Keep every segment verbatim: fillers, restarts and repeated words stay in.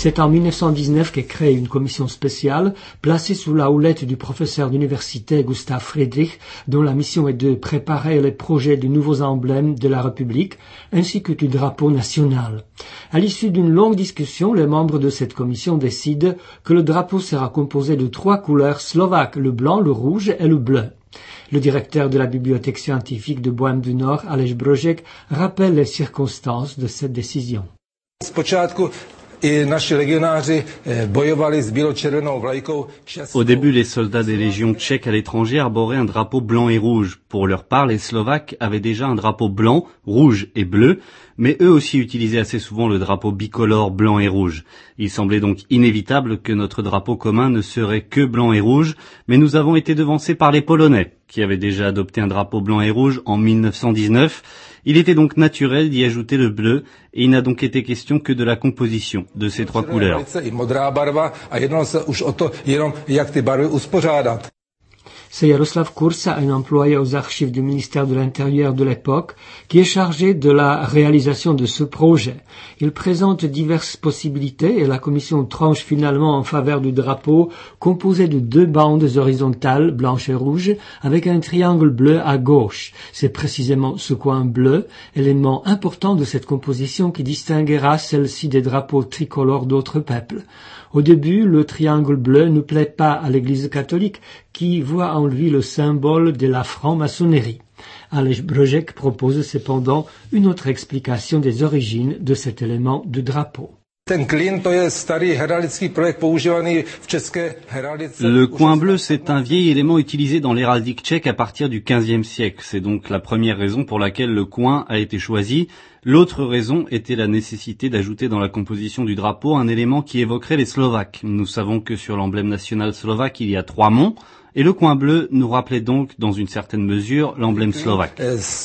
C'est en mille neuf cent dix-neuf qu'est créée une commission spéciale placée sous la houlette du professeur d'université Gustav Friedrich, dont la mission est de préparer les projets de nouveaux emblèmes de la République ainsi que du drapeau national. À l'issue d'une longue discussion, les membres de cette commission décident que le drapeau sera composé de trois couleurs slovaques, le blanc, le rouge et le bleu. Le directeur de la bibliothèque scientifique de Bohême du Nord, Aleš Brožek, rappelle les circonstances de cette décision. Au début, les soldats des légions tchèques à l'étranger arboraient un drapeau blanc et rouge. Pour leur part, les Slovaques avaient déjà un drapeau blanc, rouge et bleu, mais eux aussi utilisaient assez souvent le drapeau bicolore blanc et rouge. Il semblait donc inévitable que notre drapeau commun ne serait que blanc et rouge, mais nous avons été devancés par les Polonais, qui avaient déjà adopté un drapeau blanc et rouge en mille neuf cent dix-neuf. Il était donc naturel d'y ajouter le bleu, et il n'a donc été question que de la composition de ces trois couleurs. C'est Jaroslav Kursa, un employé aux archives du ministère de l'Intérieur de l'époque, qui est chargé de la réalisation de ce projet. Il présente diverses possibilités et la commission tranche finalement en faveur du drapeau composé de deux bandes horizontales, blanche et rouge, avec un triangle bleu à gauche. C'est précisément ce coin bleu, élément important de cette composition qui distinguera celle-ci des drapeaux tricolores d'autres peuples. Au début, le triangle bleu ne plaît pas à l'Église catholique, qui voit en lui le symbole de la franc-maçonnerie. Aleš Brožek propose cependant une autre explication des origines de cet élément de drapeau. Le coin bleu, c'est un vieil élément utilisé dans l'héraldique tchèque à partir du quinzième siècle. C'est donc la première raison pour laquelle le coin a été choisi. L'autre raison était la nécessité d'ajouter dans la composition du drapeau un élément qui évoquerait les Slovaques. Nous savons que sur l'emblème national slovaque, il y a trois monts, et le coin bleu nous rappelait donc, dans une certaine mesure, l'emblème slovaque.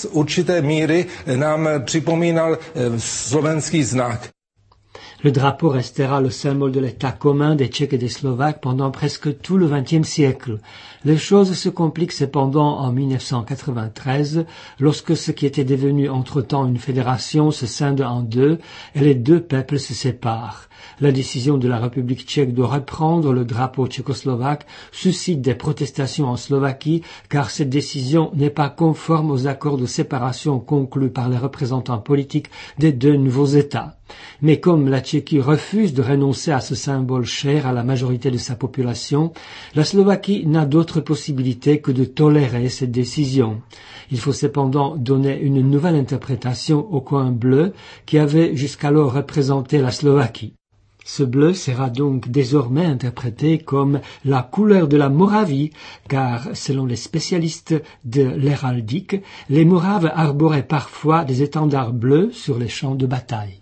Le drapeau restera le symbole de l'État commun des Tchèques et des Slovaques pendant presque tout le vingtième siècle. Les choses se compliquent cependant en mille neuf cent quatre-vingt-treize, lorsque ce qui était devenu entre-temps une fédération se scinde en deux et les deux peuples se séparent. La décision de la République tchèque de reprendre le drapeau tchécoslovaque suscite des protestations en Slovaquie, car cette décision n'est pas conforme aux accords de séparation conclus par les représentants politiques des deux nouveaux États. Mais comme la Tchéquie refuse de renoncer à ce symbole cher à la majorité de sa population, la Slovaquie n'a d'autre possibilité que de tolérer cette décision. Il faut cependant donner une nouvelle interprétation au coin bleu qui avait jusqu'alors représenté la Slovaquie. Ce bleu sera donc désormais interprété comme la couleur de la Moravie, car, selon les spécialistes de l'héraldique, les Moraves arboraient parfois des étendards bleus sur les champs de bataille.